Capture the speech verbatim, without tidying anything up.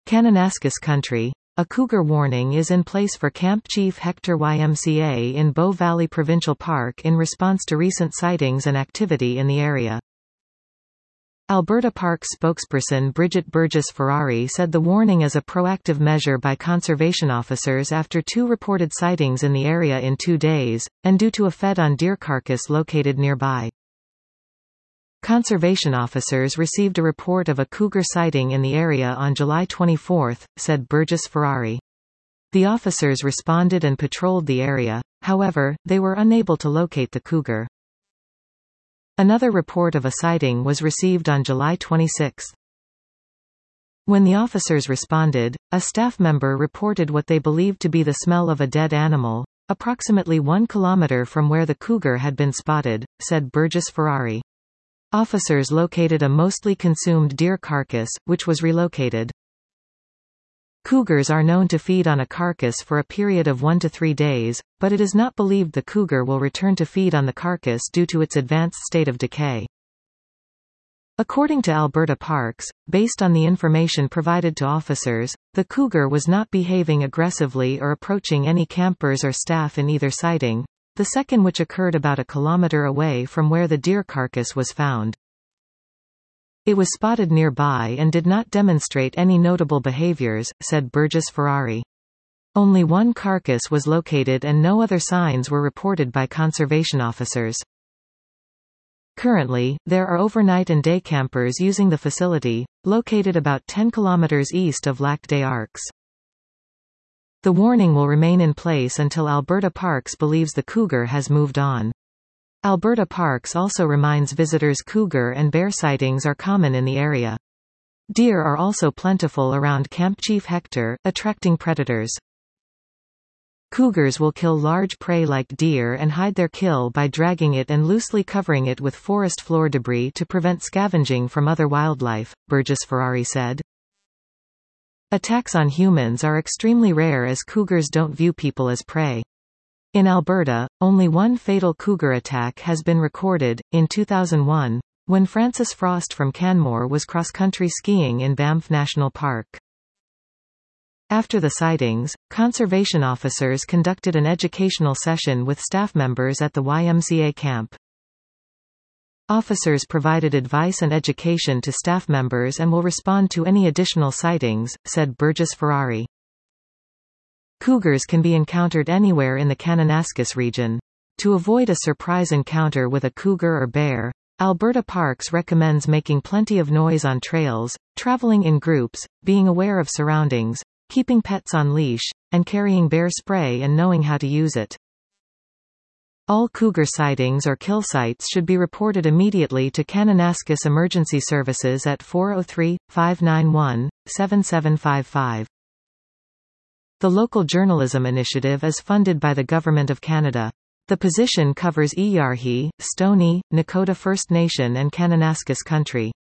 Kananaskis Country. A cougar warning is in place for Camp Chief Hector Y M C A in Bow Valley Provincial Park in response to recent sightings and activity in the area. Alberta Parks spokesperson Bridget Burgess-Ferrari said the warning is a proactive measure by conservation officers after two reported sightings in the area in two days, and due to a fed-on deer carcass located nearby. Conservation officers received a report of a cougar sighting in the area on July twenty-fourth, said Burgess-Ferrari. The officers responded and patrolled the area, however, they were unable to locate the cougar. Another report of a sighting was received on July twenty-sixth. When the officers responded, a staff member reported what they believed to be the smell of a dead animal, approximately one kilometer from where the cougar had been spotted, said Burgess-Ferrari. Officers located a mostly consumed deer carcass, which was relocated. Cougars are known to feed on a carcass for a period of one to three days, but it is not believed the cougar will return to feed on the carcass due to its advanced state of decay. According to Alberta Parks, based on the information provided to officers, the cougar was not behaving aggressively or approaching any campers or staff in either sighting, the second which occurred about a kilometer away from where the deer carcass was found. It was spotted nearby and did not demonstrate any notable behaviors, said Burgess-Ferrari. Only one carcass was located and no other signs were reported by conservation officers. Currently, there are overnight and day campers using the facility, located about ten kilometers east of Lac des Arcs. The warning will remain in place until Alberta Parks believes the cougar has moved on. Alberta Parks also reminds visitors cougar and bear sightings are common in the area. Deer are also plentiful around Camp Chief Hector, attracting predators. Cougars will kill large prey like deer and hide their kill by dragging it and loosely covering it with forest floor debris to prevent scavenging from other wildlife, Burgess-Ferrari said. Attacks on humans are extremely rare as cougars don't view people as prey. In Alberta, only one fatal cougar attack has been recorded, in two thousand one, when Francis Frost from Canmore was cross-country skiing in Banff National Park. After the sightings, conservation officers conducted an educational session with staff members at the Y M C A camp. Officers provided advice and education to staff members and will respond to any additional sightings, said Burgess-Ferrari. Cougars can be encountered anywhere in the Kananaskis region. To avoid a surprise encounter with a cougar or bear, Alberta Parks recommends making plenty of noise on trails, traveling in groups, being aware of surroundings, keeping pets on leash, and carrying bear spray and knowing how to use it. All cougar sightings or kill sites should be reported immediately to Kananaskis Emergency Services at four oh three, five nine one, seven seven five five. The Local Journalism Initiative is funded by the Government of Canada. The position covers Iyarhi, Stoney, Nakota First Nation and Kananaskis Country.